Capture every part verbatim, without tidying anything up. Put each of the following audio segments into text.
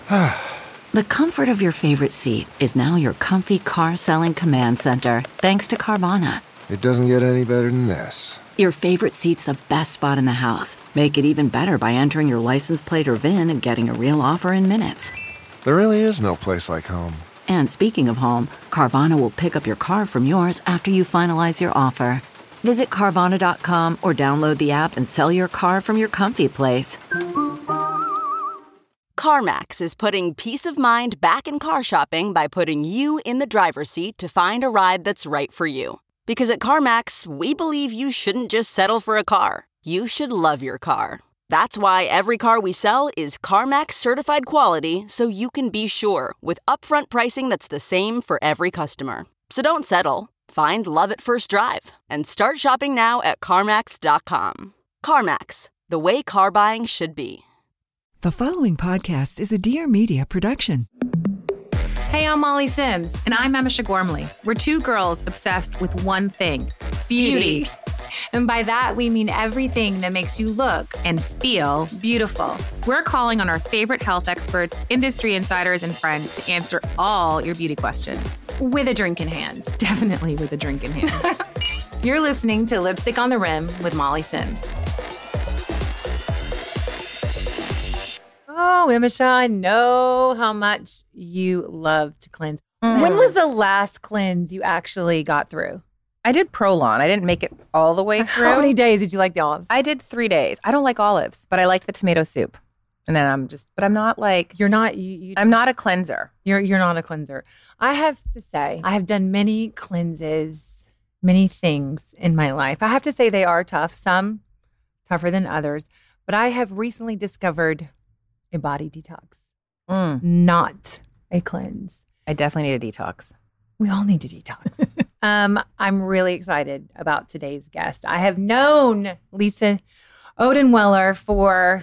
The comfort of your favorite seat is now your comfy car selling command center, thanks to Carvana. It doesn't get any better than this. Your favorite seat's the best spot in the house. Make it even better by entering your license plate or V I N and getting a real offer in minutes. There really is no place like home. And speaking of home, Carvana will pick up your car from yours after you finalize your offer. Visit Carvana dot com or download the app and sell your car from your comfy place. CarMax is putting peace of mind back in car shopping by putting you in the driver's seat to find a ride that's right for you. Because at CarMax, we believe you shouldn't just settle for a car. You should love your car. That's why every car we sell is CarMax certified quality, so you can be sure with upfront pricing that's the same for every customer. So don't settle. Find love at first drive and start shopping now at CarMax dot com. CarMax, the way car buying should be. The following podcast is a Dear Media production. Hey, I'm Molly Sims. And I'm Emisha Gormley. We're two girls obsessed with one thing, beauty. Beauty. And by that, we mean everything that makes you look And feel beautiful. We're calling on our favorite health experts, industry insiders, and friends to answer all your beauty questions. With a drink in hand. Definitely with a drink in hand. You're listening to Lipstick on the Rim with Molly Sims. Oh, Emisha, I know how much you love to cleanse. Mm. When was the last cleanse you actually got through? I did Prolon. I didn't make it all the way through. How many days did you like the olives? I did three days. I don't like olives, but I like the tomato soup. And then I'm just, but I'm not like, You're not, you, you, I'm not a cleanser. You're you're not a cleanser. I have to say, I have done many cleanses, many things in my life. I have to say they are tough, some tougher than others. But I have recently discovered a body detox, Mm. not a cleanse. I definitely need a detox. We all need to detox. um, I'm really excited about today's guest. I have known Lisa Odenweller for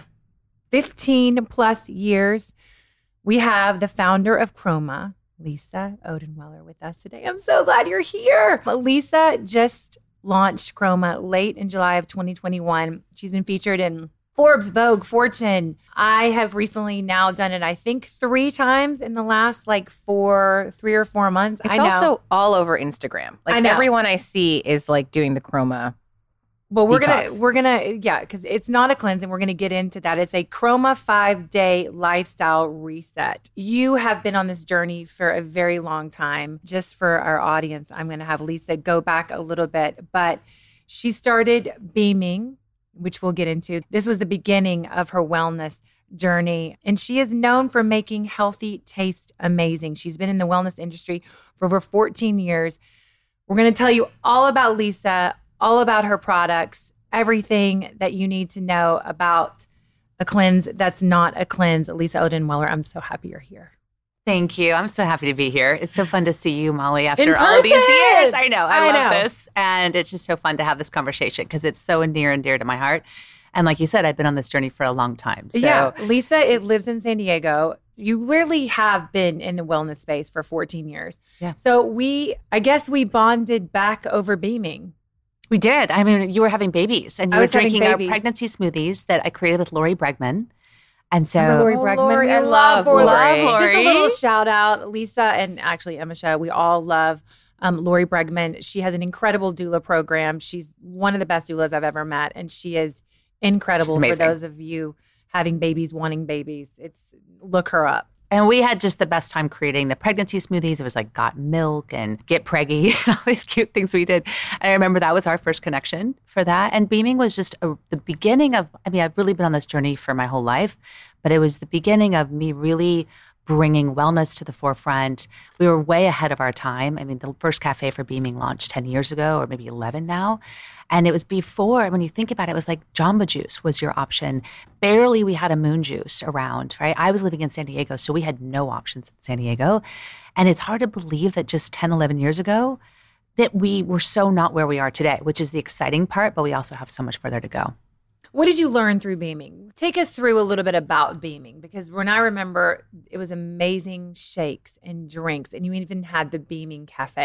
fifteen plus years. We have the founder of Chroma, Lisa Odenweller, with us today. I'm so glad you're here. Lisa just launched Chroma late in July of twenty twenty-one. She's been featured in Forbes, Vogue, Fortune. I have recently now done it, I think, three times in the last like four, three or four months. It's I know. also all over Instagram. Like I know. everyone I see is like doing the Chroma. Well, we're detox. gonna we're gonna yeah, because it's not a cleanse, and we're gonna get into that. It's a Chroma five day lifestyle reset. You have been on this journey for a very long time. Just for our audience, I'm gonna have Lisa go back a little bit, but she started beaming, which we'll get into. This was the beginning of her wellness journey, and she is known for making healthy taste amazing. She's been in the wellness industry for over fourteen years. We're gonna tell you all about Lisa, all about her products, everything that you need to know about a cleanse that's not a cleanse. Lisa Odenweller, I'm so happy you're here. Thank you. I'm so happy to be here. It's so fun to see you, Molly, after In all these person! years. I know. I, I love know. this. And it's just so fun to have this conversation because it's so near and dear to my heart. And like you said, I've been on this journey for a long time. So Yeah, Lisa, it lives in San Diego. You really have been in the wellness space for fourteen years. Yeah. So we, I guess we bonded back over beaming. we did. I mean, you were having babies and you I were was having drinking our babies. pregnancy smoothies that I created with Lori Bregman. And so, Remember Lori Oh, Bregman? Lori, We I love Lori. Lori. Just a little shout out, Lisa and actually Emisha. We all love um, Lori Bregman. She has an incredible doula program. She's one of the best doulas I've ever met, and she is incredible She's for amazing. those of you having babies, wanting babies. It's look her up. and we had just the best time creating the pregnancy smoothies. It was like Got Milk and Get Preggy and all these cute things we did. And I remember that was our first connection for that. And beaming was just a, the beginning of, I mean, I've really been on this journey for my whole life, but it was the beginning of me really bringing wellness to the forefront. We were way ahead of our time. I mean, the first cafe for Beaming launched ten years ago, or maybe eleven now. And it was before, when you think about it, it was like Jamba Juice was your option. Barely we had a Moon Juice around, right? I was living in San Diego, so we had no options in San Diego. And it's hard to believe that just ten, eleven years ago, that we were so not where we are today, which is the exciting part, but we also have so much further to go. What did you learn through Beaming? Take us through a little bit about Beaming, because when I remember, it was amazing shakes and drinks, and you even had the Beaming Cafe.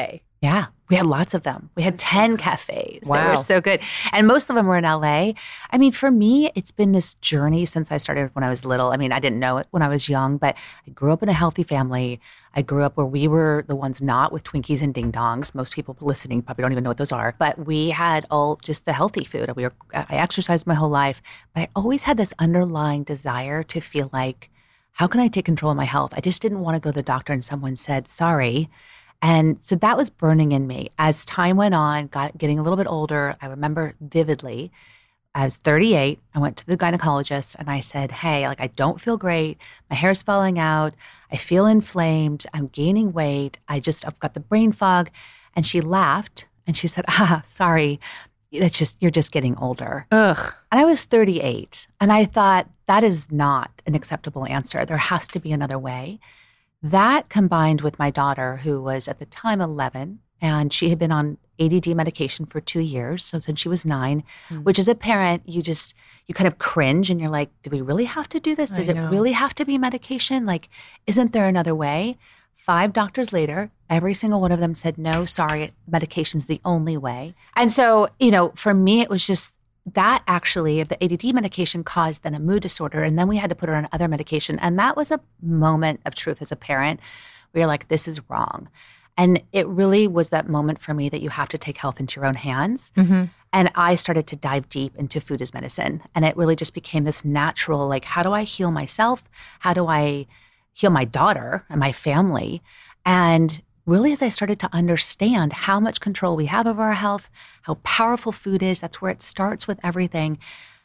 Yeah, we had lots of them. We had ten cafes Wow. that were so good. And most of them were in L A. I mean, for me, it's been this journey since I started when I was little. I mean, I didn't know it when I was young, but I grew up in a healthy family. I grew up where we were the ones not with Twinkies and Ding Dongs. Most people listening probably don't even know what those are. But we had all just the healthy food. We were, I exercised my whole life, but I always had this underlying desire to feel like, how can I take control of my health? I just didn't want to go to the doctor and someone said, sorry. And so that was burning in me. As time went on, got getting a little bit older, I remember vividly, I was thirty-eight. I went to the gynecologist and I said, hey, like I don't feel great. My hair's falling out. I feel inflamed. I'm gaining weight. I just, I've got the brain fog. And she laughed and she said, ah, sorry. That's just, you're just getting older. Ugh. And I was thirty-eight. And I thought, that is not an acceptable answer. There has to be another way. That combined with my daughter, who was at the time eleven, and she had been on A D D medication for two years, so since she was nine, mm. which as a parent, you just, you kind of cringe and you're like, do we really have to do this? Does it really have to be medication? Like, isn't there another way? Five doctors later, every single one of them said, no, sorry, medication's the only way. And so, you know, for me, it was just, that actually, the A D D medication caused then a mood disorder, and then we had to put her on other medication. And that was a moment of truth as a parent where you're like, this is wrong. And it really was that moment for me that you have to take health into your own hands. Mm-hmm. And I started to dive deep into food as medicine. And it really just became this natural, like, how do I heal myself? How do I heal my daughter and my family? And really, as I started to understand how much control we have over our health, how powerful food is, that's where it starts with everything.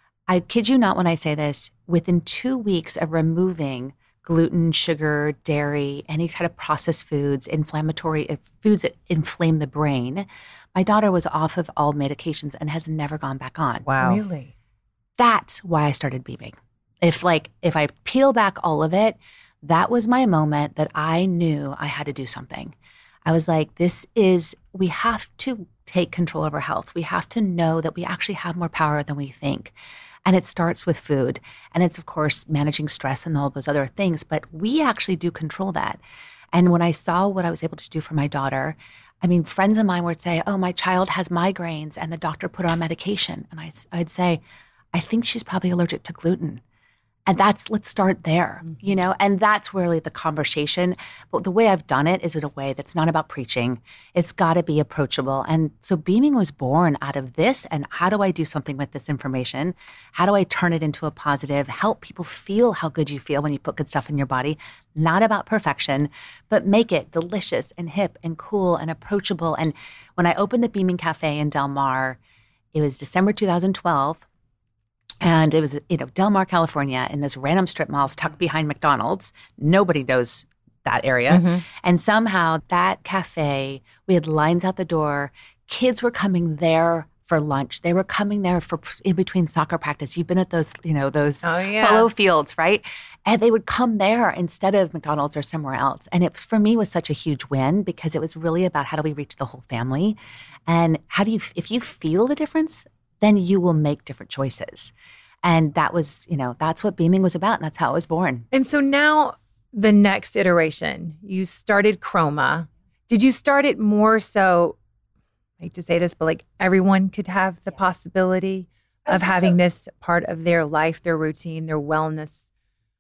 I kid you not when I say this, within two weeks of removing gluten, sugar, dairy, any kind of processed foods, inflammatory foods that inflame the brain, my daughter was off of all medications and has never gone back on. Wow. Really? That's why I started beaming. If like, if I peel back all of it, that was my moment that I knew I had to do something. I was like, this is, we have to take control of our health. We have to know that we actually have more power than we think. And it starts with food. And it's, of course, managing stress and all those other things. But we actually do control that. And when I saw what I was able to do for my daughter, I mean, friends of mine would say, oh, my child has migraines and the doctor put her on medication. And I, I'd say, I think she's probably allergic to gluten. And that's, let's start there, mm-hmm. you know, and that's really the conversation. But the way I've done it is in a way that's not about preaching. It's got to be approachable. And so Beaming was born out of this. And how do I do something with this information? How do I turn it into a positive, help people feel how good you feel when you put good stuff in your body? Not about perfection, but make it delicious and hip and cool and approachable. And when I opened the Beaming Cafe in Del Mar, it was December two thousand twelve. And it was, you know, Del Mar, California, in this random strip mall tucked behind McDonald's. Nobody knows that area. Mm-hmm. And somehow that cafe, we had lines out the door. Kids were coming there for lunch. They were coming there for in between soccer practice. You've been at those, you know, those oh, yeah. polo fields, right? And they would come there instead of McDonald's or somewhere else. And it was, for me, was such a huge win because it was really about how do we reach the whole family? And how do you, if you feel the difference, then you will make different choices. And that was, you know, that's what Beaming was about. And that's how it was born. And so now the next iteration, you started Chroma. Did you start it more so, I hate to say this, but like everyone could have the possibility of having this part of their life, their routine, their wellness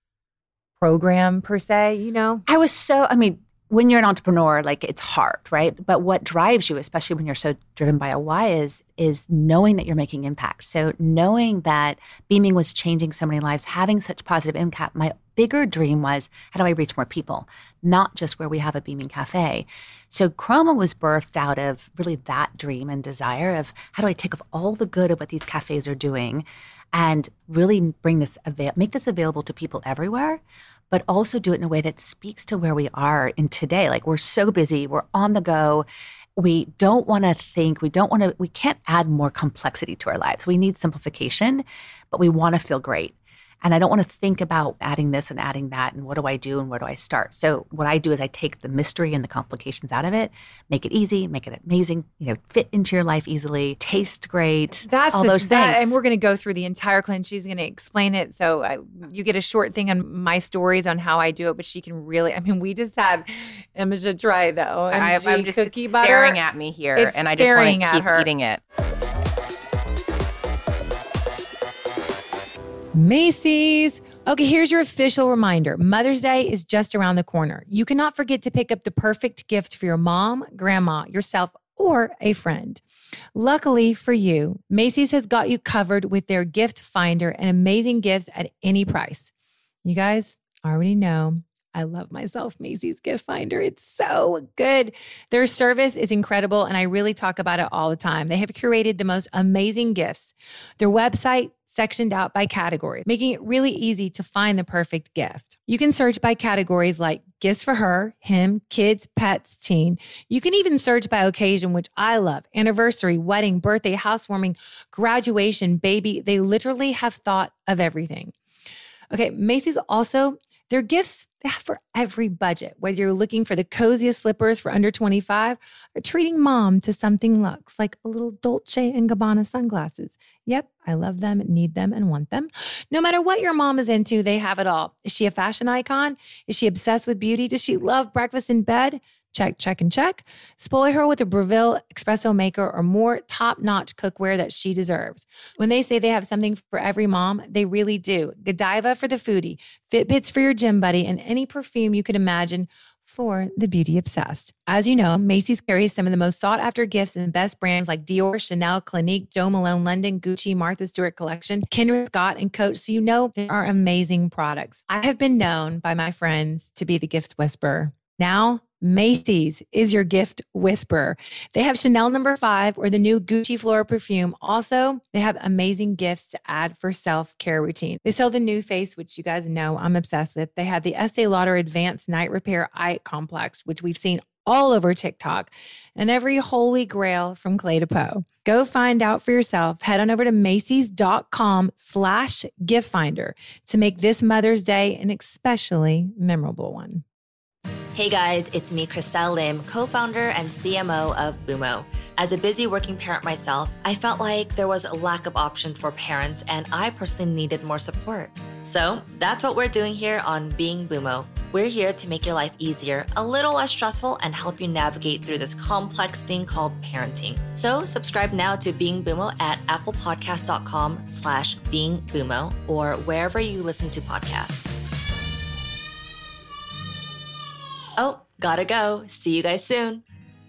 program per se, you know? I was so, I mean, when you're an entrepreneur, like it's hard, right? But what drives you, especially when you're so driven by a why, is is knowing that you're making impact. So knowing that Beaming was changing so many lives, having such positive impact, my bigger dream was, how do I reach more people? Not just where we have a Beaming Cafe. So Chroma was birthed out of really that dream and desire of how do I take of all the good of what these cafes are doing and really bring this, avail- make this available to people everywhere, but also do it in a way that speaks to where we are in today. Like we're so busy, we're on the go. We don't want to think, we don't want to, we can't add more complexity to our lives. We need simplification, but we want to feel great. And I don't want to think about adding this and adding that and what do I do and where do I start? So what I do is I take the mystery and the complications out of it, make it easy, make it amazing, you know, fit into your life easily, taste great, That's all the, those that, things. And we're going to go through the entire cleanse. She's going to explain it. So I, you get a short thing on my stories on how I do it, but she can really, I mean, we just had Emma should try though. I, I'm just cookie it's butter. staring at me here It's and I just want staring to at keep her. eating it. Macy's. Okay, here's your official reminder. Mother's Day is just around the corner. You cannot forget to pick up the perfect gift for your mom, grandma, yourself, or a friend. Luckily for you, Macy's has got you covered with their gift finder and amazing gifts at any price. You guys already know I love myself Macy's gift finder. It's so good. Their service is incredible, and I really talk about it all the time. They have curated the most amazing gifts. Their website sectioned out by category, making it really easy to find the perfect gift. You can search by categories like gifts for her, him, kids, pets, teen. You can even search by occasion, which I love. Anniversary, wedding, birthday, housewarming, graduation, baby. They literally have thought of everything. Okay, Macy's also, their gifts, they have for every budget, whether you're looking for the coziest slippers for under twenty-five or treating mom to something luxe, like a little Dolce and Gabbana sunglasses. Yep, I love them, need them, and want them. No matter what your mom is into, they have it all. Is she a fashion icon? Is she obsessed with beauty? Does she love breakfast in bed? Check, check, and check. Spoil her with a Breville espresso maker or more top-notch cookware that she deserves. When they say they have something for every mom, they really do. Godiva for the foodie, Fitbits for your gym buddy, and any perfume you could imagine for the beauty obsessed. As you know, Macy's carries some of the most sought-after gifts and best brands like Dior, Chanel, Clinique, Jo Malone, London, Gucci, Martha Stewart Collection, Kendra Scott, and Coach. So you know there are amazing products. I have been known by my friends to be the gift whisperer. Now, Macy's is your gift whisperer. They have Chanel number five or the new Gucci Flora perfume. Also, they have amazing gifts to add for self-care routine. They sell the New Face, which you guys know I'm obsessed with. They have the Estee Lauder Advanced Night Repair Eye Complex, which we've seen all over TikTok, and every holy grail from Clay to Poe. Go find out for yourself. Head on over to Macy's.com slash gift finder to make this Mother's Day an especially memorable one. Hey guys, it's me, Chriselle Lim, co-founder and C M O of Boomo. As a busy working parent myself, I felt like there was a lack of options for parents and I personally needed more support. So that's what we're doing here on Being Boomo. We're here to make your life easier, a little less stressful, and help you navigate through this complex thing called parenting. So subscribe now to Being Boomo at applepodcast.com slash Being Boomo or wherever you listen to podcasts. Oh, gotta go. See you guys soon.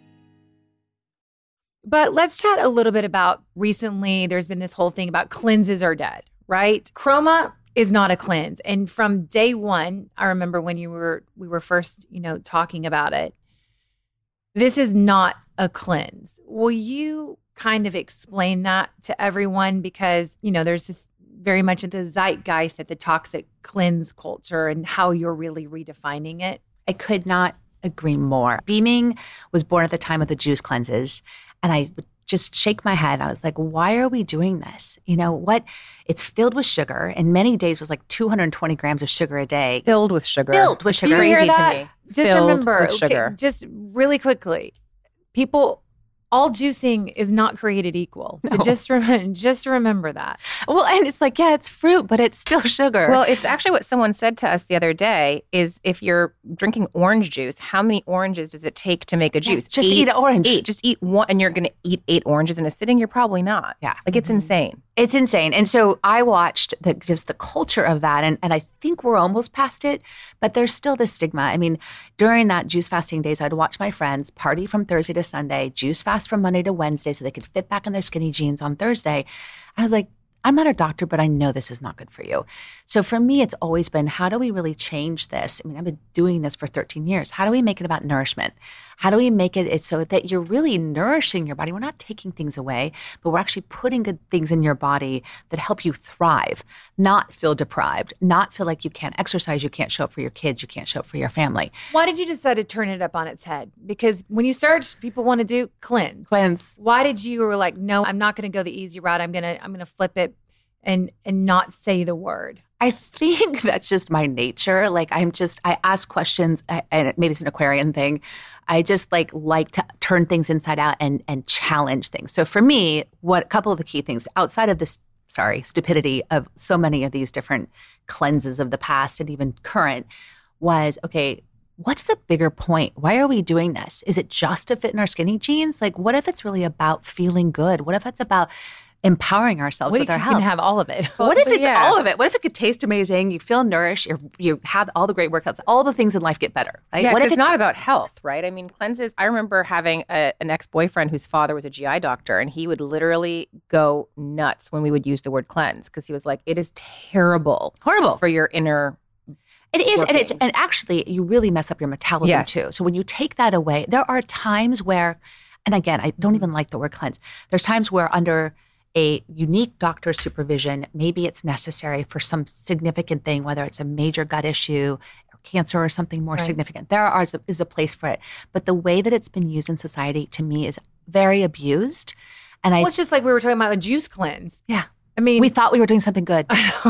But let's chat a little bit about recently, there's been this whole thing about cleanses are dead, right? Chroma is not a cleanse. And from day one, I remember when you were, we were first, you know, talking about it, this is not a cleanse. Will you kind of explain that to everyone? Because, you know, there's this very much in the zeitgeist at the toxic cleanse culture and how you're really redefining it. I could not agree more. Beaming was born at the time of the juice cleanses, and I would just shake my head. I was like, why are we doing this? You know what? It's filled with sugar, and many days was like two hundred twenty grams of sugar a day. Filled with sugar. Filled with sugar. Do you hear Crazy to that? me. Just Filled remember, with sugar. okay, just really quickly, people, all juicing is not created equal. So No. just, rem- just remember that. Well, and it's like, yeah, it's fruit, but it's still sugar. Well, it's actually what someone said to us the other day is if you're drinking orange juice, how many oranges does it take to make a juice? just eat an orange. Eight. Just eat one, and you're going to eat eight oranges in a sitting? You're probably not. Yeah. Like, it's insane. It's insane. And so I watched the, just the culture of that, and, and I think we're almost past it, but there's still this stigma. I mean, during that juice fasting days, I'd watch my friends party from Thursday to Sunday, juice fast from Monday to Wednesday so they could fit back in their skinny jeans on Thursday. I was like, I'm not a doctor, but I know this is not good for you. So for me, it's always been, how do we really change this? I mean, I've been doing this for thirteen years. How do we make it about nourishment? How do we make it so that you're really nourishing your body? We're not taking things away, but we're actually putting good things in your body that help you thrive, not feel deprived, not feel like you can't exercise, you can't show up for your kids, you can't show up for your family. Why did you decide to turn it up on its head? Because when you search, people want to do cleanse. Cleanse. Why did you were like, no, I'm not going to go the easy route. I'm going to, I'm going to flip it. and and not say the word? I think that's just my nature. Like I'm just, I ask questions, I, and maybe it's an Aquarian thing. I just like like to turn things inside out and and challenge things. So for me, what a couple of the key things outside of this, sorry, stupidity of so many of these different cleanses of the past and even current was, okay, what's the bigger point? Why are we doing this? Is it just to fit in our skinny jeans? Like, what if it's really about feeling good? What if it's about empowering ourselves what with if our you health? can have all of it? What if it's Yeah. all of it? What if it could taste amazing? You feel nourished. You're, you have all the great workouts. All the things in life get better, right? Yeah, what 'cause if it's not about health, right? I mean, cleanses. I remember having a, an ex-boyfriend whose father was a G I doctor, and he would literally go nuts when we would use the word cleanse because he was like, "It is terrible, horrible for your inner." It is, and it's workings. and actually you really mess up your metabolism Yes. too. So when you take that away, there are times where, and again, I don't even like the word cleanse. There's times where under a unique doctor's supervision, maybe it's necessary for some significant thing, whether it's a major gut issue or cancer or something more Right. significant. There are, is a place for it. But the way that it's been used in society, to me, is very abused. And I, Well, it's just like we were talking about a juice cleanse. yeah, I mean, we thought we were doing something good.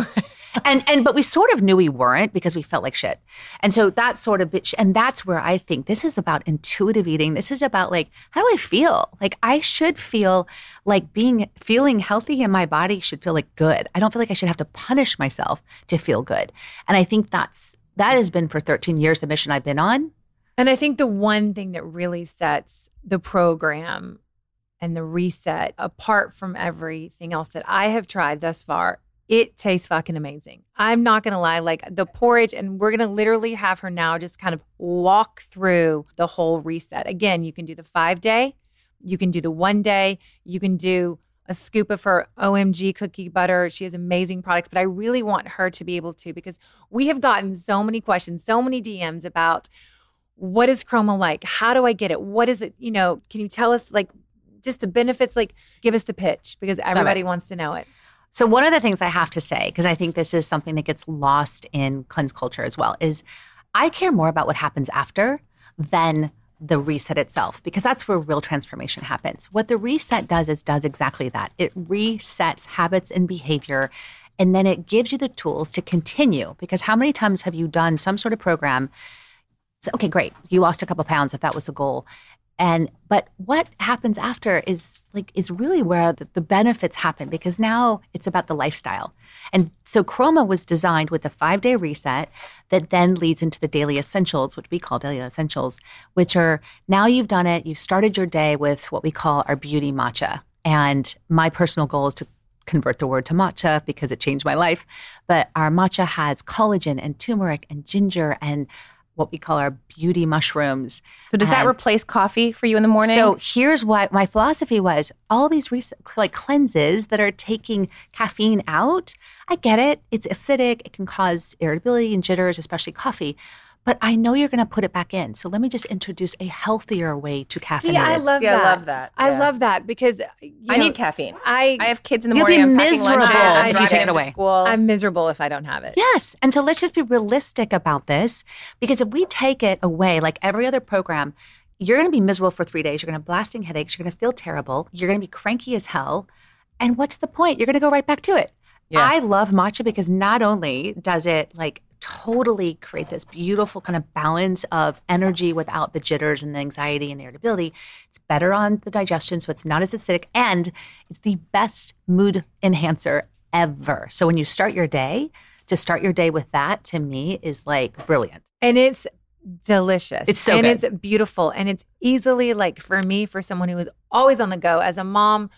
And and but we sort of knew we weren't because we felt like shit. And so that's sort of bitch, and that's where I think this is about intuitive eating. This is about like, how do I feel? Like I should feel like being feeling healthy in my body should feel like good. I don't feel like I should have to punish myself to feel good. And I think that's that has been for thirteen years the mission I've been on. And I think the one thing that really sets the program and the reset apart from everything else that I have tried thus far, it tastes fucking amazing. I'm not going to lie. Like the porridge, and we're going to literally have her now just kind of walk through the whole reset. Again, you can do the five day, you can do the one day, you can do a scoop of her O M G cookie butter. She has amazing products, but I really want her to be able to, because we have gotten so many questions, so many D Ms about what is Chroma like? How do I get it? What is it? You know, can you tell us like just the benefits? Like give us the pitch because everybody wants to know it. So one of the things I have to say, because I think this is something that gets lost in cleanse culture as well, is I care more about what happens after than the reset itself, because that's where real transformation happens. What the reset does is does exactly that. It resets habits and behavior, and then it gives you the tools to continue. Because how many times have you done some sort of program? So, okay, great. You lost a couple pounds if that was the goal. And but what happens after is like is really where the, the benefits happen, because now it's about the lifestyle. And so Chroma was designed with a five-day reset that then leads into the daily essentials, which we call daily essentials, which are now you've done it, you've started your day with what we call our beauty matcha. And my personal goal is to convert the word to matcha because it changed my life. But our matcha has collagen and turmeric and ginger and what we call our beauty mushrooms. So does that And replace coffee for you in the morning? So here's what my philosophy was. All these res- like cleanses that are taking caffeine out, I get it. It's acidic. It can cause irritability and jitters, especially coffee. But I know you're going to put it back in. So let me just introduce a healthier way to caffeinate. See, I love See, that. I love that. I Yeah. love that because you I know, need caffeine. I I have kids in the You'll morning. be I'm packing miserable lunches. I'm if you driving take it to away. School. I'm miserable if I don't have it. Yes. And so let's just be realistic about this, because if we take it away, like every other program, you're going to be miserable for three days. You're going to have blasting headaches. You're going to feel terrible. You're going to be cranky as hell. And what's the point? You're going to go right back to it. Yeah. I love matcha because not only does it like totally create this beautiful kind of balance of energy without the jitters and the anxiety and the irritability, it's better on the digestion, so it's not as acidic, and it's the best mood enhancer ever. So when you start your day, to start your day with that, to me, is like brilliant. And it's delicious. It's so and good. it's beautiful. And it's easily like for me, for someone who is always on the go, as a mom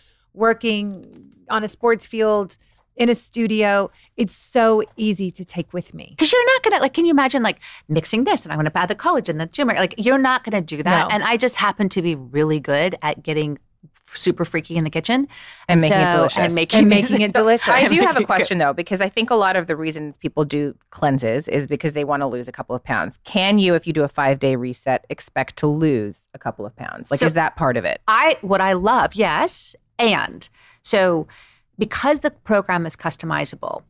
working on a sports field, in a studio, it's so easy to take with me. Because you're not going to, like, can you imagine, like, mixing this and I'm going to add the collagen, the turmeric? Like, you're not going to do that. No. And I just happen to be really good at getting super freaky in the kitchen. And making it so- delicious. And making, And making it delicious. I do have a Making it question though, because I think a lot of the reasons people do cleanses is because they want to lose a couple of pounds. Can you, if you do a five day reset, expect to lose a couple of pounds? Like, So- is that part of it? I what I love, yes. And so because the program is customizable,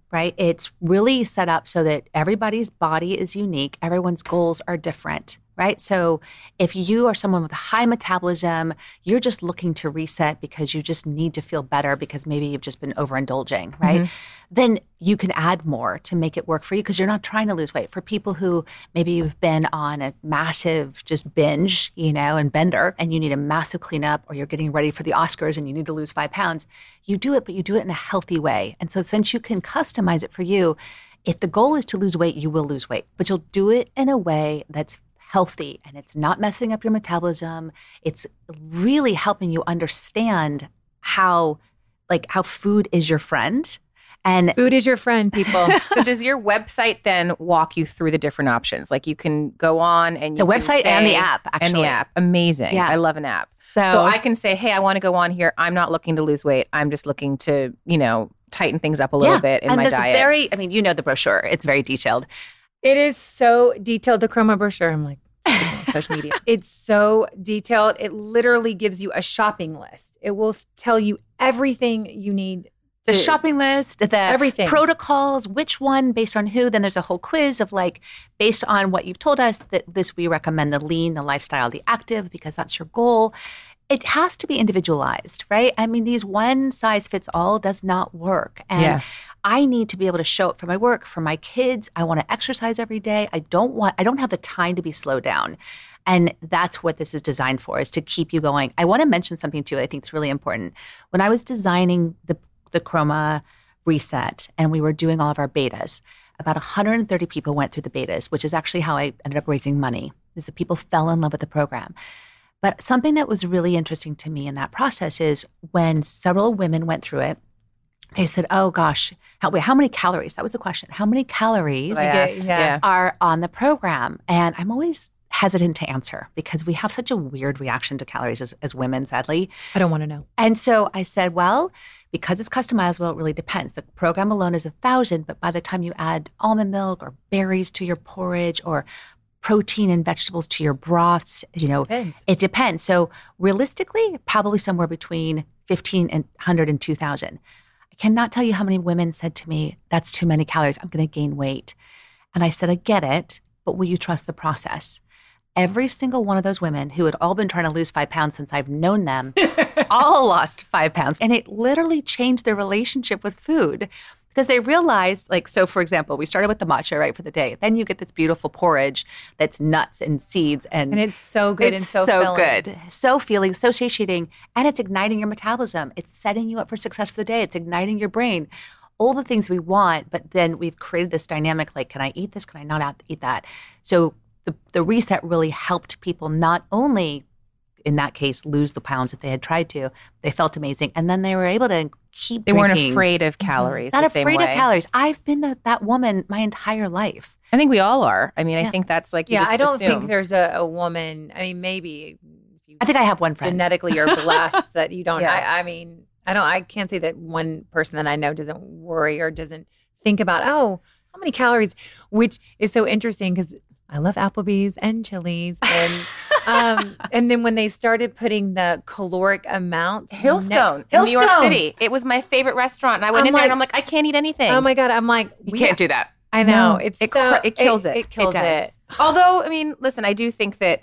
right? It's really set up so that everybody's body is unique. Everyone's goals are different, right? So if you are someone with a high metabolism, you're just looking to reset because you just need to feel better because maybe you've just been overindulging, right? Mm-hmm. Then you can add more to make it work for you because you're not trying to lose weight. For people who maybe you've been on a massive just binge, you know, and bender, and you need a massive cleanup, or you're getting ready for the Oscars and you need to lose five pounds, you do it, but you do it in a healthy way. And so since you can customize it for you, if the goal is to lose weight, you will lose weight, but you'll do it in a way that's healthy and it's not messing up your metabolism. It's really helping you understand how, like, how food is your friend. And food is your friend, people. So does your website then walk you through the different options? Like you can go on and you the website say, and the app, actually. And the app. Amazing. Yeah. I love an app. So, so I can say, hey, I want to go on here. I'm not looking to lose weight. I'm just looking to, you know, tighten things up a little yeah. bit in and my there's diet. Very, I mean, you know the brochure. It's very detailed. It is so detailed, the Chroma brochure. I'm like, social media. It's so detailed. It literally gives you a shopping list. It will tell you everything you need. The shopping list, the everything. Protocols, which one based on who. Then there's a whole quiz of like, based on what you've told us, that this we recommend the lean, the lifestyle, the active, because that's your goal. It has to be individualized, right? I mean, these one size fits all does not work. And yeah. I need to be able to show up for my work, for my kids. I want to exercise every day. I don't want, I don't have the time to be slowed down. And that's what this is designed for, is to keep you going. I want to mention something too I think is really important. When I was designing the the Chroma reset and we were doing all of our betas, about one hundred thirty people went through the betas, which is actually how I ended up raising money, is that people fell in love with the program. But something that was really interesting to me in that process is when several women went through it, they said, oh gosh, how, wait, how many calories? That was the question. How many calories I asked. Yeah. are on the program? And I'm always hesitant to answer because we have such a weird reaction to calories as, as women, sadly. I don't want to know. And so I said, well, because it's customizable, it really depends. The program alone is a thousand, but by the time you add almond milk or berries to your porridge or protein and vegetables to your broths, you know, depends. it depends. So realistically, probably somewhere between fifteen hundred and two thousand. I cannot tell you how many women said to me, that's too many calories. I'm going to gain weight. And I said, I get it, but will you trust the process? Every single one of those women who had all been trying to lose five pounds since I've known them, all lost five pounds. And it literally changed their relationship with food because they realized, like, so for example, we started with the matcha, right, for the day. Then you get this beautiful porridge that's nuts and seeds. And, and it's so good it's and so, so filling. good. So feeling, so satiating. And it's igniting your metabolism. It's setting you up for success for the day. It's igniting your brain. All the things we want, but then we've created this dynamic, like, can I eat this? Can I not eat that? So The, the reset really helped people not only, in that case, lose the pounds that they had tried to, they felt amazing. And then they were able to keep They drinking. weren't afraid of calories. Not the same afraid way. of calories. I've been the, that woman my entire life. I think we all are. I mean, Yeah. I think that's like, you Yeah, just I don't assume. think there's a, a woman, I mean, maybe if you I think I have one friend. genetically you're blessed that you don't, Yeah. I, I mean, I don't, I can't say that one person that I know doesn't worry or doesn't think about, oh, how many calories, which is so interesting because I love Applebee's and Chili's. And um, and then when they started putting the caloric amounts. Hillstone ne- in New York Hillstone. City. It was my favorite restaurant. And I went I'm in there and like- I'm like, I can't eat anything. Oh my God. I'm like, You we- can't do that. I know. No, it's it, so, cr- it kills it. It, kills it it. does. Although, I mean, listen, I do think that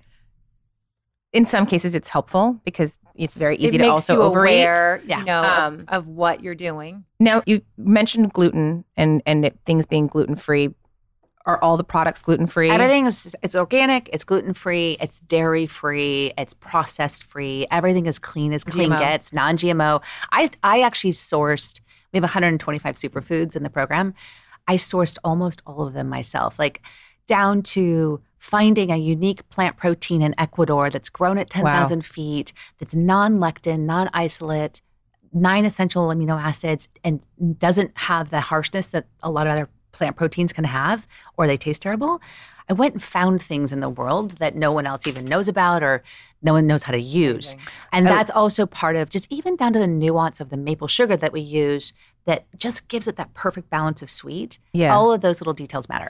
in some cases it's helpful because it's very easy it to makes also you overeat. aware, Yeah. you know, Um, of, of what you're doing. Now, you mentioned gluten and, and it, things being gluten-free. Are all the products gluten-free? Everything is, it's organic, it's gluten-free, it's dairy-free, it's processed-free. Everything is clean as clean G M O. gets, non-G M O. I, I actually sourced, we have one hundred twenty-five superfoods in the program. I sourced almost all of them myself, like down to finding a unique plant protein in Ecuador that's grown at ten thousand wow. feet, that's non-lectin, non-isolate, nine essential amino acids, and doesn't have the harshness that a lot of other plant proteins can have, or they taste terrible. I went and found things in the world that no one else even knows about or no one knows how to use. Amazing. And that's also part of just even down to the nuance of the maple sugar that we use that just gives it that perfect balance of sweet. Yeah. All of those little details matter.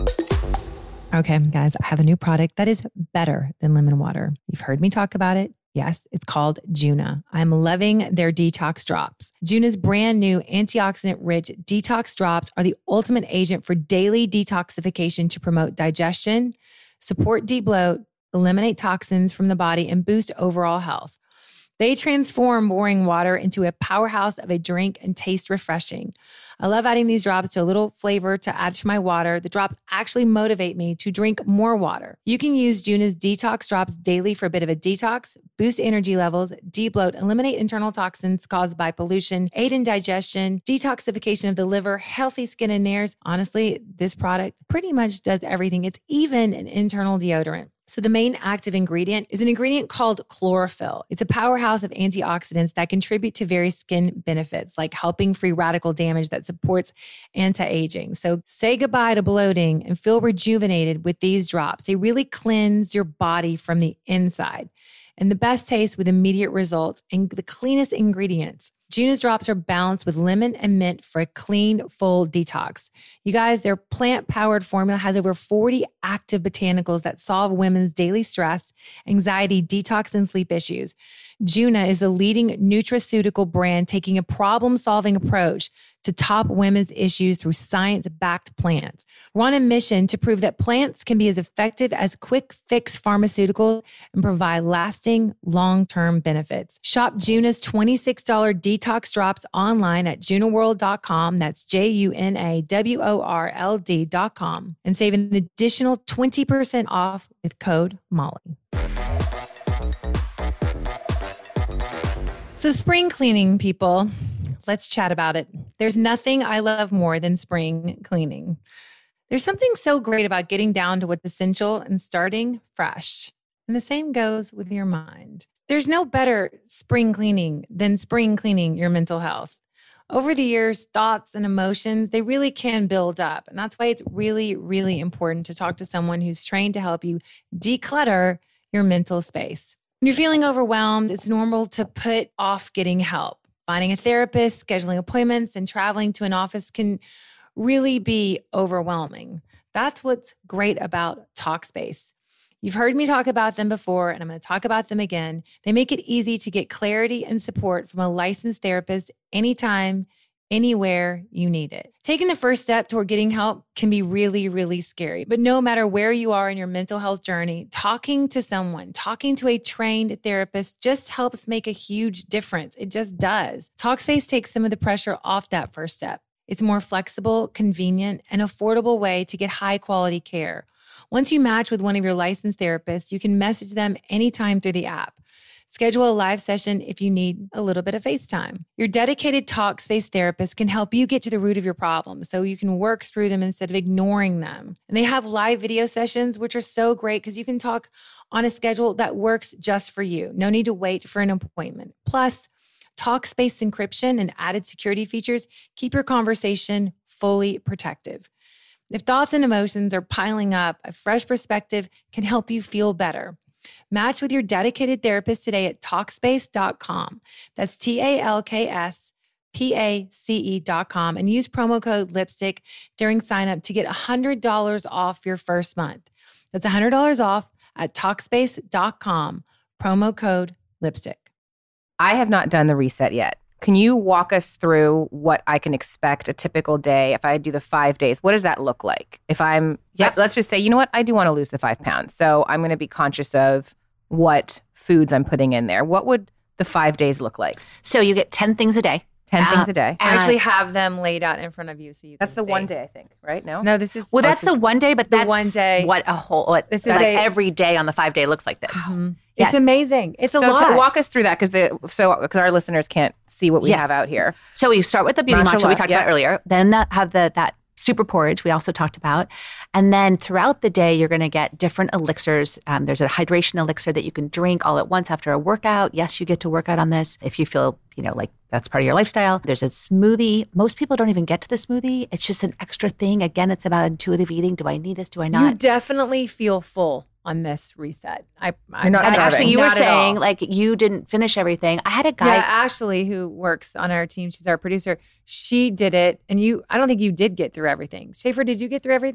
Okay, guys, I have a new product that is better than lemon water. You've heard me talk about it. Yes, it's called Juna. I'm loving their detox drops. Juna's brand new antioxidant-rich detox drops are the ultimate agent for daily detoxification to promote digestion, support deep bloat, eliminate toxins from the body, and boost overall health. They transform boring water into a powerhouse of a drink and taste refreshing. I love adding these drops to a little flavor to add to my water. The drops actually motivate me to drink more water. You can use Juna's detox drops daily for a bit of a detox, boost energy levels, de-bloat, eliminate internal toxins caused by pollution, aid in digestion, detoxification of the liver, healthy skin and nails. Honestly, this product pretty much does everything. It's even an internal deodorant. So the main active ingredient is an ingredient called chlorophyll. It's a powerhouse of antioxidants that contribute to various skin benefits, like helping free radical damage that supports anti-aging. So say goodbye to bloating and feel rejuvenated with these drops. They really cleanse your body from the inside. And the best taste with immediate results and the cleanest ingredients. Juna's drops are balanced with lemon and mint for a clean, full detox. You guys, their plant-powered formula has over forty active botanicals that solve women's daily stress, anxiety, detox, and sleep issues. Juna is the leading nutraceutical brand taking a problem-solving approach to top women's issues through science-backed plants. We're on a mission to prove that plants can be as effective as quick-fix pharmaceuticals and provide lasting, long-term benefits. Shop Juna's twenty-six dollars detox drops online at juna world dot com. That's J U N A W O R L D dot com. And save an additional twenty percent off with code Molly. So spring cleaning, people. Let's chat about it. There's nothing I love more than spring cleaning. There's something so great about getting down to what's essential and starting fresh. And the same goes with your mind. There's no better spring cleaning than spring cleaning your mental health. Over the years, thoughts and emotions, they really can build up. And that's why it's really, really important to talk to someone who's trained to help you declutter your mental space. When you're feeling overwhelmed, it's normal to put off getting help. Finding a therapist, scheduling appointments, and traveling to an office can really be overwhelming. That's what's great about Talkspace. You've heard me talk about them before, and I'm going to talk about them again. They make it easy to get clarity and support from a licensed therapist anytime, anywhere you need it. Taking the first step toward getting help can be really, really scary. But no matter where you are in your mental health journey, talking to someone, talking to a trained therapist just helps make a huge difference. It just does. Talkspace takes some of the pressure off that first step. It's a more flexible, convenient, and affordable way to get high quality care. Once you match with one of your licensed therapists, you can message them anytime through the app. Schedule a live session if you need a little bit of FaceTime. Your dedicated Talkspace therapist can help you get to the root of your problems so you can work through them instead of ignoring them. And they have live video sessions, which are so great because you can talk on a schedule that works just for you. No need to wait for an appointment. Plus, Talkspace encryption and added security features keep your conversation fully protective. If thoughts and emotions are piling up, a fresh perspective can help you feel better. Match with your dedicated therapist today at Talkspace dot com. That's T A L K S P A C E dot com and use promo code Lipstick during sign up to get one hundred dollars off your first month. That's one hundred dollars off at Talkspace dot com. Promo code Lipstick. I have not done the reset yet. Can you walk us through what I can expect a typical day if I do the five days? What does that look like? If I'm, yep. let's just say, you know what? I do want to lose the five pounds. So I'm going to be conscious of what foods I'm putting in there. What would the five days look like? So you get ten things a day. ten uh, things a day. I actually have them laid out in front of you so you That's can the see. one day, I think, right? No? No, this is... Well, that's the one day, but the that's one day. what a whole, what This is like a- every day on the five day looks like this. Um, Yeah. It's amazing. It's a so lot. to walk us through that because the so because our listeners can't see what we Yes. have out here. So we start with the beauty Matcha matcha we what? talked Yeah. about earlier. Then that have the that super porridge we also talked about. And then throughout the day, you're going to get different elixirs. Um, there's a hydration elixir that you can drink all at once after a workout. Yes, you get to work out on this if you feel, you know, like that's part of your lifestyle. There's a smoothie. Most people don't even get to the smoothie. It's just an extra thing. Again, it's about intuitive eating. Do I need this? Do I not? You definitely feel full on this reset. I, I You're not and starving. actually, you were Not at saying all. like you didn't finish everything. I had a guy. Yeah, Ashley, who works on our team, she's our producer. She did it, and you. I don't think you did get through everything. Schaefer, did you get through everything?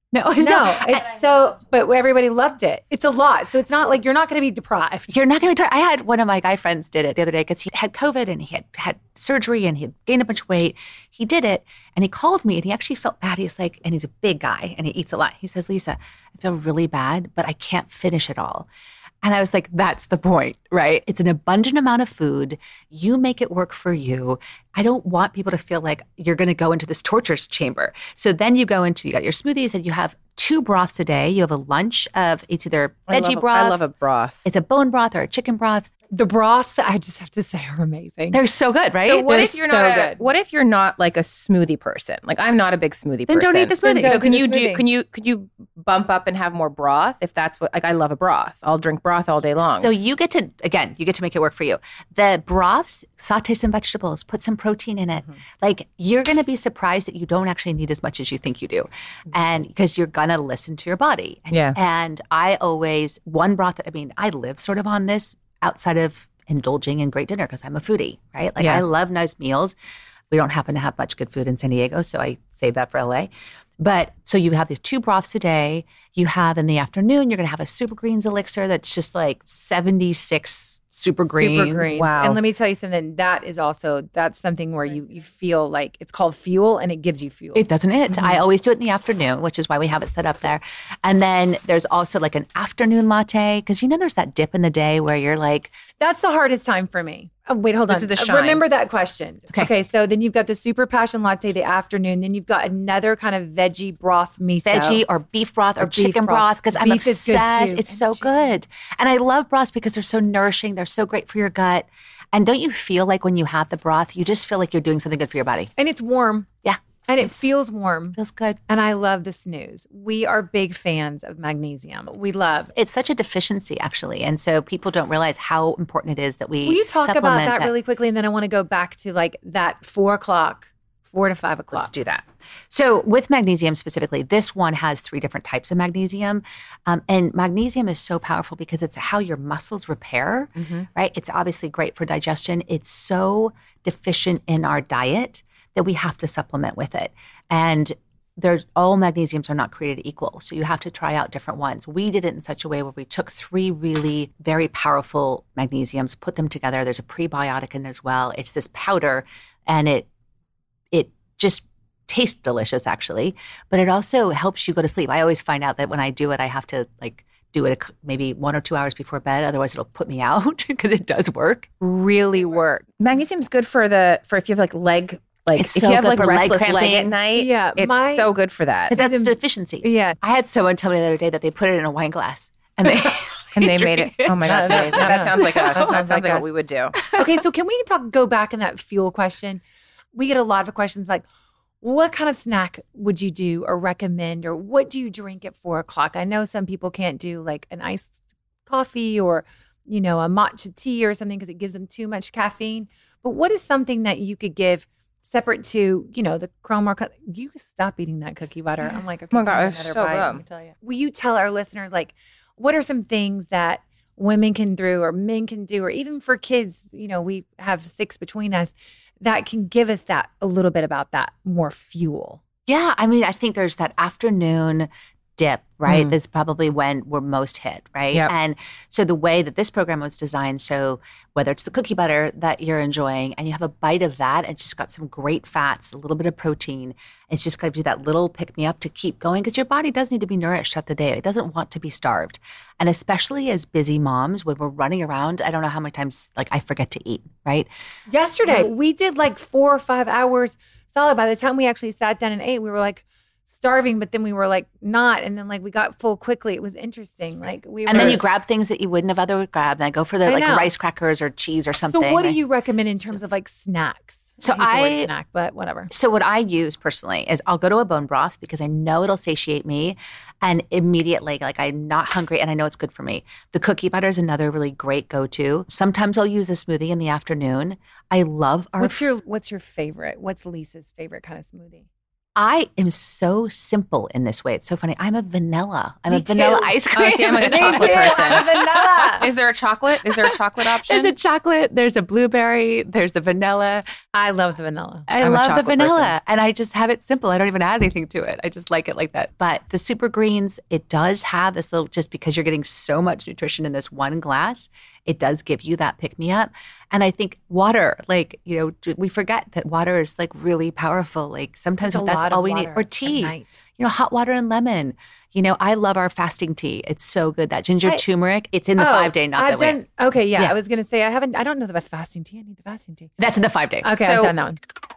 No, it's No, not. it's so, but everybody loved it. It's a lot. So it's not like you're not going to be deprived. You're not going to be tired. I had one of my guy friends did it the other day because he had COVID and he had had surgery and he had gained a bunch of weight. He did it and he called me and he actually felt bad. He's like, and he's a big guy and he eats a lot. He says, Lisa, I feel really bad, but I can't finish it all. And I was like, that's the point, right? It's an abundant amount of food. You make it work for you. I don't want people to feel like you're going to go into this torture chamber. So then you go into, you got your smoothies and you have two broths a day. You have a lunch of, it's either I veggie love a- broth. I love a broth. It's a bone broth or a chicken broth. The broths, I just have to say, are amazing. They're so good, right? So what They're if you're so not a, good. what if you're not like a smoothie person? Like I'm not a big smoothie Then person. don't eat the smoothie. Then don't So can do the you do smoothie. can you could you bump up and have more broth if that's what like I love a broth. I'll drink broth all day long. So you get to, again, you get to make it work for you. The broths, saute some vegetables, put some protein in it. Mm-hmm. Like you're going to be surprised that you don't actually need as much as you think you do. And because you're going to listen to your body. And, Yeah. and I always, one broth, I mean, I live sort of on this outside of indulging in great dinner because I'm a foodie, right? Like Yeah. I love nice meals. We don't happen to have much good food in San Diego, so I save that for L A. But so you have these two broths a day. You have in the afternoon, you're going to have a Super Greens elixir that's just like seventy-six Super Greens. Super greens. Wow. And let me tell you something. That is also, that's something where you, you feel like it's called fuel and it gives you fuel. It doesn't it? I always do it in the afternoon, which is why we have it set up there. And then there's also like an afternoon latte because you know there's that dip in the day where you're like, That's the hardest time for me. Oh, wait, hold This on. is the Uh, shine. Remember that question. Okay. Okay. So then you've got the super passion latte the afternoon. Then you've got another kind of veggie broth miso. veggie or beef broth or, Or beef chicken broth. broth because I'm Beef is good, obsessed. too. It's And so chicken. good. And I love broths because they're so nourishing. They're so great for your gut. And don't you feel like when you have the broth, you just feel like you're doing something good for your body? And it's warm. Yeah. And it feels warm. Feels good. And I love the snooze. We are big fans of magnesium. We love. It's such a deficiency, actually. And so people don't realize how important it is that we Will you talk about supplement that, really quickly? And then I want to go back to like that four o'clock, four to five o'clock. Let's do that. So with magnesium specifically, this one has three different types of magnesium. Um, and magnesium is so powerful because it's how your muscles repair, right? It's obviously great for digestion. It's so deficient in our diet that we have to supplement with it. And there's all magnesiums are not created equal. So you have to try out different ones. We did it in such a way where we took three really very powerful magnesiums, put them together. There's a prebiotic in it as well. It's this powder and it it just tastes delicious actually, but it also helps you go to sleep. I always find out that when I do it, I have to like do it a, maybe one or two hours before bed. Otherwise it'll put me out because it does work. Really work. Magnesium's good for the for if you have like leg like It's if so you have good like for leg restless leg, cramping. at night. Yeah, it's my- so good for that. Because that's deficiencies. Yeah. I had someone tell me the other day that they put it in a wine glass and they And they made it. Oh my God, that's amazing. That sounds like us. That Sounds sounds like like us. what we would do. Okay, so can we talk? Go back in that fuel question. We get a lot of questions like, what kind of snack would you do or recommend, or what do you drink at four o'clock? I know some people can't do like an iced coffee or, you know, a matcha tea or something because it gives them too much caffeine. But what is something that you could give separate to, you know, the Chroma? Co- you stop eating that cookie butter. I'm like, okay, Oh my God, give me it's another so bite, good. let me tell you. Will you tell our listeners like, what are some things that women can do or men can do, or even for kids, you know, we have six between us, that can give us that a little bit about that more fuel? Yeah, I mean, I think there's that afternoon dip, right? Mm. That's probably when we're most hit, right? Yep. And so the way that this program was designed, so whether it's the cookie butter that you're enjoying and you have a bite of that, and it's just got some great fats, a little bit of protein, it's just gives you that little pick me up to keep going because your body does need to be nourished throughout the day. It doesn't want to be starved. And especially as busy moms, when we're running around, I don't know how many times like I forget to eat, right? Yesterday, we did like four or five hours solid. By the time we actually sat down and ate, we were like starving, but then we were like not. And then like we got full quickly. It was interesting. Like we And were, then you grab things that you wouldn't have other grabbed. And I go for the I like know. rice crackers or cheese or something. So what do right? you recommend in terms of like snacks? So I hate the word I- snack, but whatever. So what I use personally is I'll go to a bone broth because I know it'll satiate me, and immediately like I'm not hungry and I know it's good for me. The cookie butter is another really great go-to. Sometimes I'll use a smoothie in the afternoon. I love our What's your What's your favorite? What's Lisa's favorite kind of smoothie? I am so simple in this way. It's so funny. I'm a vanilla. I'm Me a vanilla too. ice cream. Oh, see, I'm like a Me chocolate too. person. I'm a vanilla. Is there a chocolate? Is there a chocolate option? There's a chocolate. There's a blueberry. There's the vanilla. I love the vanilla. I I'm a love the chocolate vanilla. person. And I just have it simple. I don't even add anything to it. I just like it like that. But the super greens, it does have this little, just because you're getting so much nutrition in this one glass, it does give you that pick me up. And I think water, like, you know, we forget that water is like really powerful. Like sometimes It's a that's lot all of we need. water Or at tea, night. you know, hot water and lemon. You know, I love our fasting tea. It's so good. That ginger I- turmeric, it's in the Oh, five day, not I've the done. Okay, yeah, Yeah. I was gonna say I haven't. I don't know about the fasting tea. I need the fasting tea. That's in the five day. Okay, So- I've done that one.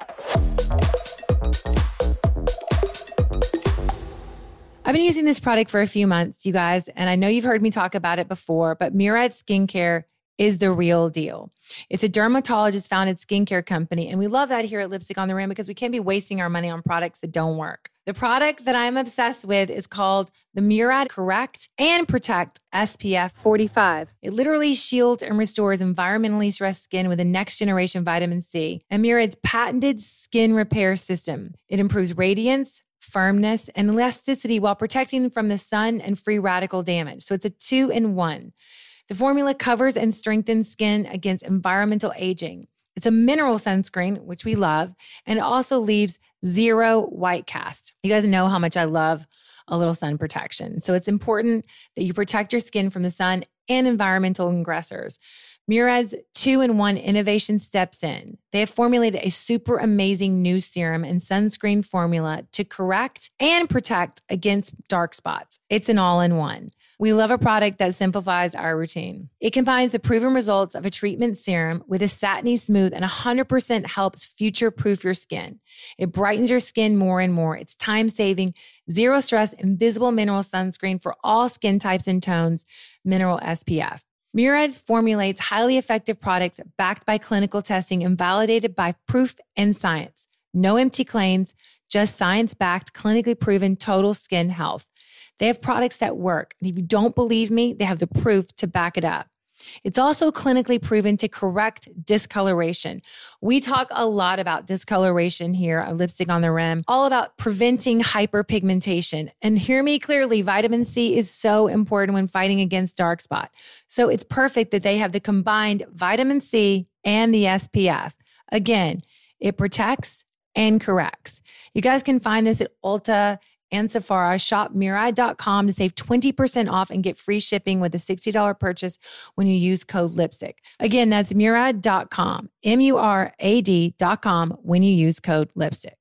I've been using this product for a few months, you guys, and I know you've heard me talk about it before, but Murad Skincare is the real deal. It's a dermatologist founded skincare company, and we love that here at Lipstick on the Rim because we can't be wasting our money on products that don't work. The product that I'm obsessed with is called the Murad Correct and Protect S P F forty-five. It literally shields and restores environmentally stressed skin with a next generation vitamin C and Murad's patented skin repair system. It improves radiance, firmness, and elasticity while protecting from the sun and free radical damage. So it's a two in one. The formula covers and strengthens skin against environmental aging. It's a mineral sunscreen, which we love, and it also leaves zero white cast. You guys know how much I love a little sun protection. So it's important that you protect your skin from the sun and environmental aggressors. Murad's two-in-one innovation steps in. They have formulated a super amazing new serum and sunscreen formula to correct and protect against dark spots. It's an all-in-one. We love a product that simplifies our routine. It combines the proven results of a treatment serum with a satiny smooth and one hundred percent helps future-proof your skin. It brightens your skin more and more. It's time-saving, zero-stress, invisible mineral sunscreen for all skin types and tones, mineral S P F. Murad formulates highly effective products backed by clinical testing and validated by proof and science. No empty claims, just science-backed, clinically proven total skin health. They have products that work. And if you don't believe me, they have the proof to back it up. It's also clinically proven to correct discoloration. We talk a lot about discoloration here at Lipstick on the Rim, all about preventing hyperpigmentation. And hear me clearly, vitamin C is so important when fighting against dark spot. So it's perfect that they have the combined vitamin C and the S P F. Again, it protects and corrects. You guys can find this at Ulta and Sephora. Shop Murad dot com to save twenty percent off and get free shipping with a sixty dollars purchase when you use code LIPSTICK. Again, that's Murad dot com, M U R A D dot com when you use code LIPSTICK.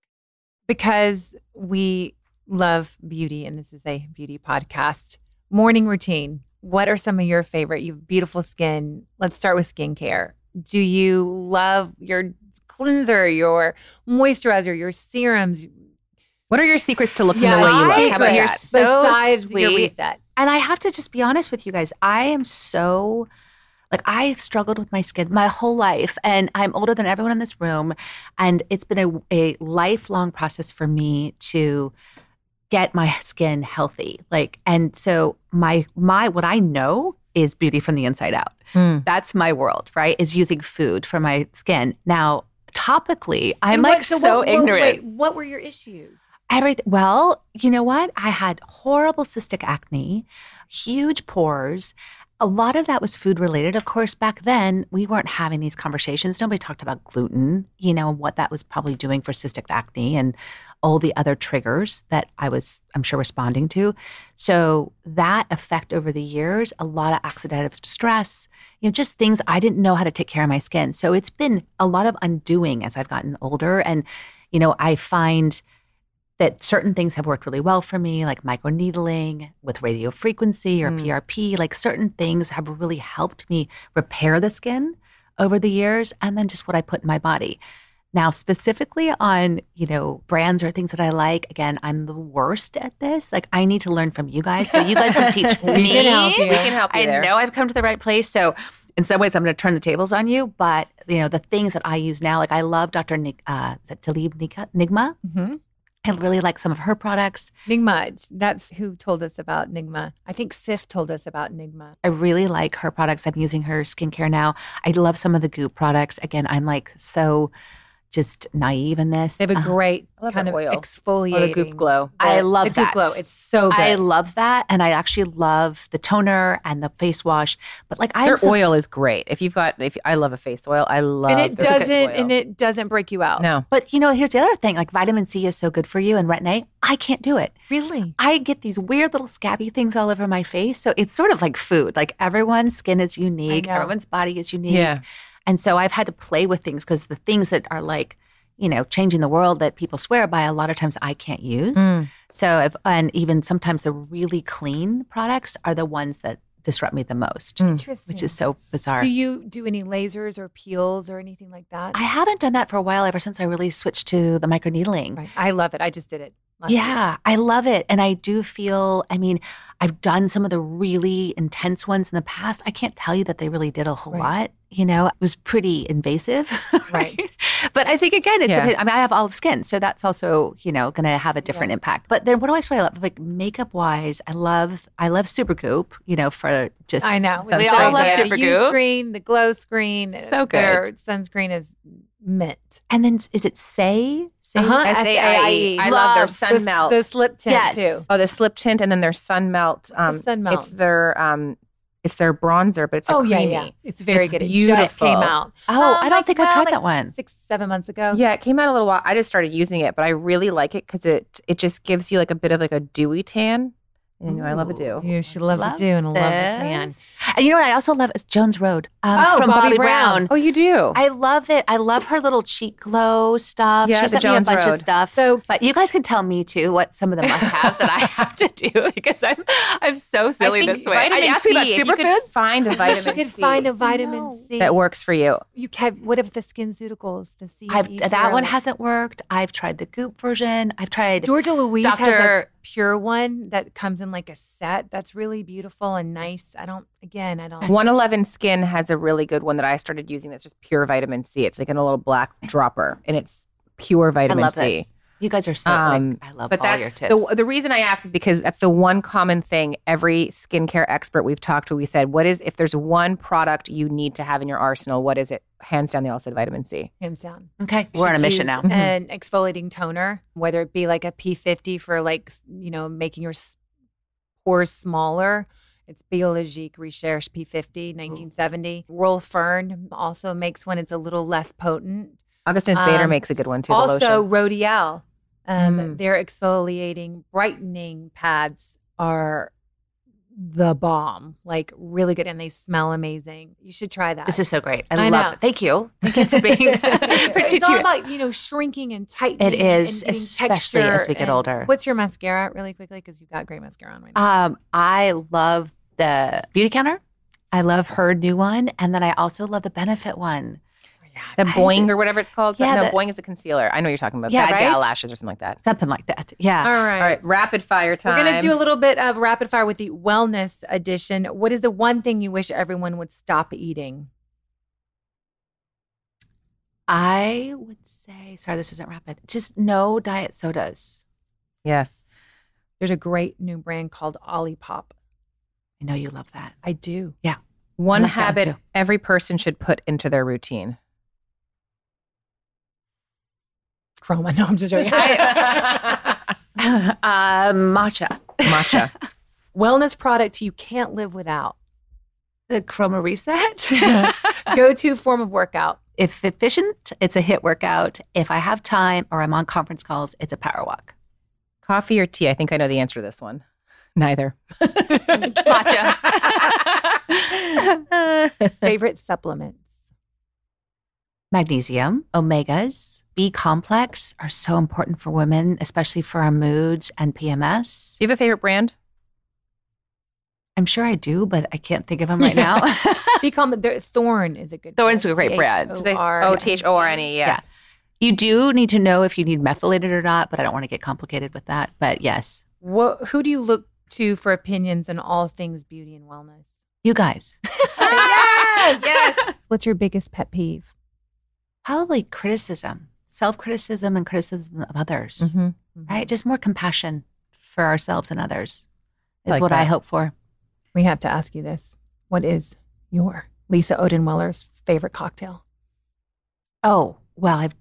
Because we love beauty and this is a beauty podcast. Morning routine. What are some of your favorite? You have beautiful skin. Let's start with skincare. Do you love your cleanser, your moisturizer, your serums? What are your secrets to looking Yeah, the way you look? I How about agree. You're that? so Besides your sweet. reset. And I have to just be honest with you guys. I am so, like, I've struggled with my skin my whole life. And I'm older than everyone in this room. And it's been a, a lifelong process for me to get my skin healthy. Like, and so my, my, what I know is beauty from the inside out. Mm. That's my world, right? Is using food for my skin. Now, topically, I'm And like what- so, what- what- ignorant. wait, what were your issues? Everything. Well, you know what? I had horrible cystic acne, huge pores. A lot of that was food related. Of course, back then we weren't having these conversations. Nobody talked about gluten, you know, and what that was probably doing for cystic acne and all the other triggers that I was, I'm sure, responding to. So that effect over the years, a lot of oxidative stress, you know, just things I didn't know how to take care of my skin. So it's been a lot of undoing as I've gotten older. And, you know, I find that certain things have worked really well for me, like microneedling with radio frequency or Mm. P R P. Like certain things have really helped me repair the skin over the years, and then just what I put in my body. Now, specifically on, you know, brands or things that I like, again, I'm the worst at this. Like, I need to learn from you guys. So you guys can teach me. We can help you. We can help you I there. know I've come to the right place. So in some ways, I'm going to turn the tables on you. But, you know, the things that I use now, like I love Doctor Nig- uh, is it Talib Nika- Nigma. Mm-hmm. I really like some of her products. Nigma, that's who told us about Nigma. I think Sif told us about Nigma. I really like her products. I'm using her skincare now. I love some of the Goop products. Again, I'm like so just naive in this. They have a Uh, great I love kind that of oil. exfoliating. Or the Goop Glow. I The- love the that. Goop Glow. It's so good. I love that. And I actually love the toner and the face wash. But like I Their oil is great. If you've got, if I love a face oil, I love and it their doesn't oil. and it doesn't break you out. No. But you know, here's the other thing. Like vitamin C is so good for you and retin A. I can't do it. Really? I get these weird little scabby things all over my face. So it's sort of like food. Like everyone's skin is unique. know. Everyone's body is unique. Yeah. And so I've had to play with things because the things that are like, you know, changing the world that people swear by, a lot of times I can't use. Mm. So, if, and even sometimes the really clean products are the ones that disrupt me the most, Interesting. which is so bizarre. Do you do any lasers or peels or anything like that? I haven't done that for a while ever since I really switched to the microneedling. Right. I love it. I just did it. last Yeah, I love it. And I do feel, I mean, I've done some of the really intense ones in the past. I can't tell you that they really did a whole Right. lot. You know, it was pretty invasive. Right. But I think, again, it's, Yeah. I mean, I have olive skin. So that's also, you know, going to have a different Yeah. impact. But then what do I really love? Like makeup wise, I love, I love Supergoop, you know, for just. I know. We It's all very love good. The Supergoop. screen, the glow screen. So good. Their sunscreen is mint. And then is it Say? Say Uh-huh. S A I E. I love Love their the sun The- melt. The slip tint Yes. too. Oh, the slip tint and then their sun melt. the Um, sun melt? It's their um, it's their bronzer, but it's a Oh yeah, creamy. yeah. It's very It's good. It just beautiful. came out. Oh, Um, I don't like, think I've well, tried like that one. Six, seven months ago. Yeah, it came out a little while. I just started using it, but I really like it because it it just gives you like a bit of like a dewy tan. And you know, I love a dew. You, she loves Love a dew and loves a tan. this. And you know what I also love is Jones Road um, Oh, from Bobbi Bobbi Brown. Brown. Oh, you do? I love it. I love her little cheek glow stuff. Yeah, she the sent Jones me a bunch Road. of stuff. So- but you guys can tell me too what some of the must-haves that I have to do because I'm I'm so silly I think this way. Vitamin I asked C, me about if you could superfoods. find a You vitamin could C find a vitamin C that works for you. You can. What if the SkinCeuticals? The C. I've, that one hasn't worked. I've tried the Goop version. I've tried Georgia Louise has a Doctor pure one that comes in like a set. That's really beautiful and nice. I don't. Again, I don't. one eleven Skin has a really good one that I started using that's just pure vitamin C. It's like in a little black dropper and it's pure I vitamin love C. this. You guys are so Um, like, I love but all that's your tips. The, the reason I ask is because that's the one common thing every skincare expert we've talked to, we said, what is, if there's one product you need to have in your arsenal, what is it? Hands down, they all said vitamin C. Hands down. okay, You we're on a should mission use now. An exfoliating toner, whether it be like a P fifty for like, s- you know, making your s- pores smaller. It's Biologique Recherche P fifty, nineteen seventy. Royal Fern also makes one. It's a little less potent. Augustin's Bader Um, makes a good one too, the Also, lotion. Rodial. Um, Mm. Their exfoliating brightening pads are the bomb, like really good, and they smell amazing. You should try that. This is so great. I, I love know. it. Thank you. Thank you for being. for it's, it's teaching all me. about, you know, shrinking and tightening. It is, and getting especially as texture we get and- older. What's your mascara, really quickly? Because you've got great mascara on right now. Um, I love the Beauty Counter. I love her new one, and then I also love the Benefit one. The I- Boing or whatever it's called. Yeah, no, the- Boing is the concealer. I know what you're talking about. Yeah, Bad gal right? lashes or something like that. Something like that. Yeah. All right. All right, rapid fire time. We're going to do a little bit of rapid fire with the wellness edition. What is the one thing you wish everyone would stop eating? I would say, sorry, this isn't rapid. Just no diet sodas. Yes. There's a great new brand called Olipop. I know you love that. I do. One like that habit too. every person should put into their routine. Chroma. No, I'm just joking. uh, matcha. Matcha. Wellness product you can't live without. The Chroma Reset. Go-to form of workout. If efficient, it's a HIIT workout. If I have time or I'm on conference calls, it's a power walk. Coffee or tea? I think I know the answer to this one. Neither. Matcha. Favorite supplements. Magnesium, omegas, B complex are so important for women, especially for our moods and P M S. Do you have a favorite brand? I'm sure I do, but I can't think of them right now. Become there, Thorn is a good. Thorn's brand. a great brand. T H O Say- R. Oh, T H O R N E, yes. You do need to know if you need methylated or not, but I don't want to get complicated with that. But yes, What, who do you look to for opinions on all things beauty and wellness? you guys. Yes, yes. What's your biggest pet peeve? Probably criticism, self-criticism and criticism of others, Mm-hmm. right? Just more compassion for ourselves and others is Like what I that. hope for. We have to ask you this. What is your Lisa Odenweller's favorite cocktail? Oh, well, I've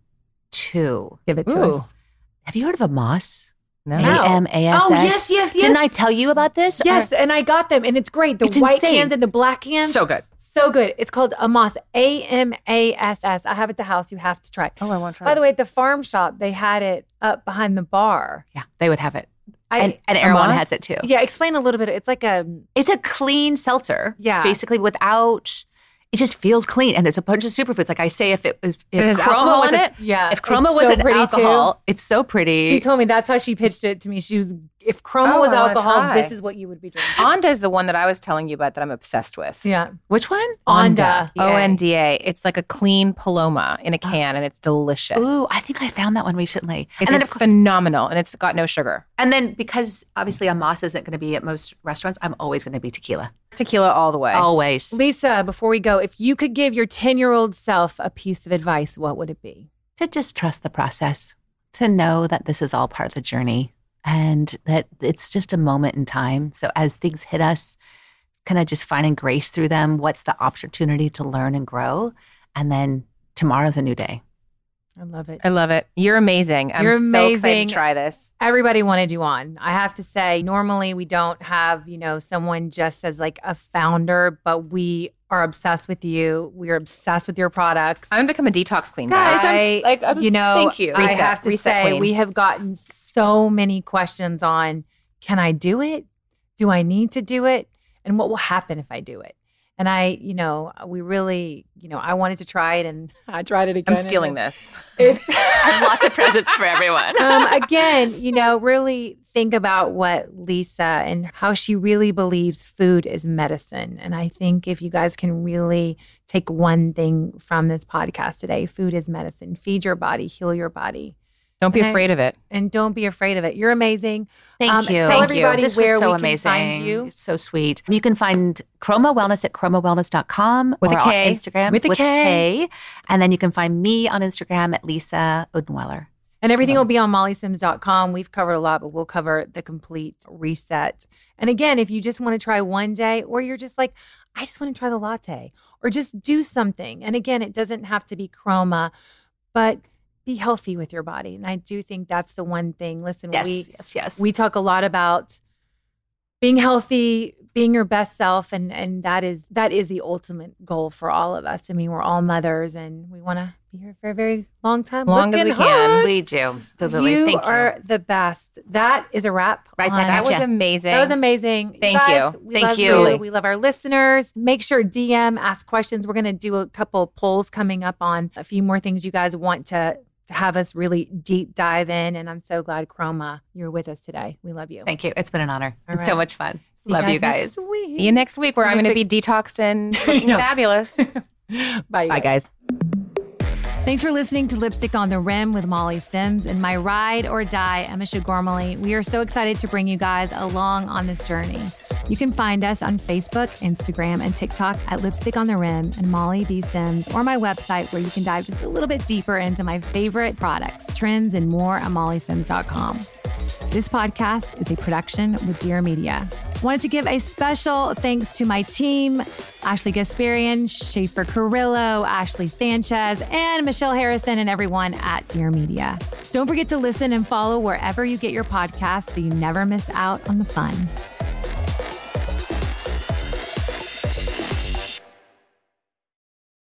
two. Give it to Ooh. us. Have you heard of Amos? No. A M A S S. Oh, yes, yes, yes. Didn't I tell you about this? Yes, Or- and I got them, and it's great. The It's white insane. cans and the black cans. So good. So good. It's called Amos, A M A S S. I have it at the house. You have to try it. Oh, I want to try By it. the way, at the farm shop, they had it up behind the bar. Yeah, they would have it. I, And, and Erewhon Amos? has it too. yeah, explain a little bit. It's like a, It's a clean seltzer. Yeah. Basically without, it just feels clean. And there's a bunch of superfoods. Like I say, if it if, if It has Chroma alcohol was in a- it? yeah. if Chroma it's was so an pretty alcohol, too. it's so pretty. She told me that's how she pitched it to me. She was, if Chroma Oh, was I wanna alcohol, try. this is what you would be drinking. Onda is the one that I was telling you about that I'm obsessed with. Yeah. Which one? Onda. O N D A. It's like a clean Paloma in a can, and it's delicious. Ooh, I think I found that one recently. It's, and then, it's of, phenomenal, and it's got no sugar. and then because obviously Amos isn't going to be at most restaurants, I'm always going to be tequila. Tequila all the way. Always. Lisa, before we go, if you could give your ten-year-old self a piece of advice, what would it be? To just trust the process, to know that this is all part of the journey and that it's just a moment in time. So as things hit us, kind of just finding grace through them. What's the opportunity to learn and grow? And then tomorrow's a new day. I love it. I love it. You're amazing. I'm You're so excited amazing. to try this. Everybody wanted you on. I have to say, normally we don't have, you know, someone just as like a founder, but we are obsessed with you. We are obsessed with your products. I'm going to become a detox queen, Guys, guys. I'm I, s- like, I'm you s- know, thank you. I Reset, have to reset say, queen. we have gotten so many questions on, can I do it? Do I need to do it? And what will happen if I do it? And I, you know, we really, you know, I wanted to try it and I tried it again. I'm stealing and this. It's, I have lots of presents for everyone. um, again, you know, really think about what Lisa and how she really believes food is medicine. And I think if you guys can really take one thing from this podcast today, food is medicine. Feed your body, heal your body. Don't be And I- afraid of it. And don't be afraid of it. You're amazing. Thank Um, you. Tell Thank everybody you. This where was so we can amazing. find you. So sweet. You can find Chroma Wellness at chroma wellness dot com With or a K. on Instagram With a K. K. And then you can find me on Instagram at Lisa Udenweller. And everything will be on molly sims dot com. We've covered a lot, but we'll cover the complete reset. And again, if you just want to try one day, or you're just like, I just want to try the latte, or just do something. And again, it doesn't have to be Chroma, but be healthy with your body. And I do think that's the one thing. Listen, Yes, we yes, yes. we talk a lot about being healthy, being your best self, and and that is that is the ultimate goal for all of us. I mean, we're all mothers, and we want to be here for a very long time. Long as looking we can. hot. we do. Literally. You Thank are you. the best. That is a wrap. Right on- back That at was ya. amazing. That was amazing. Thank guys, you. We Thank love you. We love our listeners. Make sure D M, ask questions. We're going to do a couple polls coming up on a few more things you guys want to, to have us really deep dive in. And I'm so glad, Chroma, you're with us today. We love you. Thank you. It's been an honor. All It's so right. much fun. See Love you next guys. week. See you next week where I'm Next going to be week. detoxed and looking Yeah. fabulous. Bye, Bye, guys. Thanks for listening to Lipstick on the Rim with Molly Sims and my ride or die, Emma Shagormally. We are so excited to bring you guys along on this journey. You can find us on Facebook, Instagram, and TikTok at Lipstick on the Rim and Molly B. Sims, or my website where you can dive just a little bit deeper into my favorite products, trends, and more at molly sims dot com. This podcast is a production with Dear Media. Wanted to give a special thanks to my team, Ashley Gasparian, Schaefer Carrillo, Ashley Sanchez, and Michelle Harrison, and everyone at Dear Media. Don't forget to listen and follow wherever you get your podcasts so you never miss out on the fun.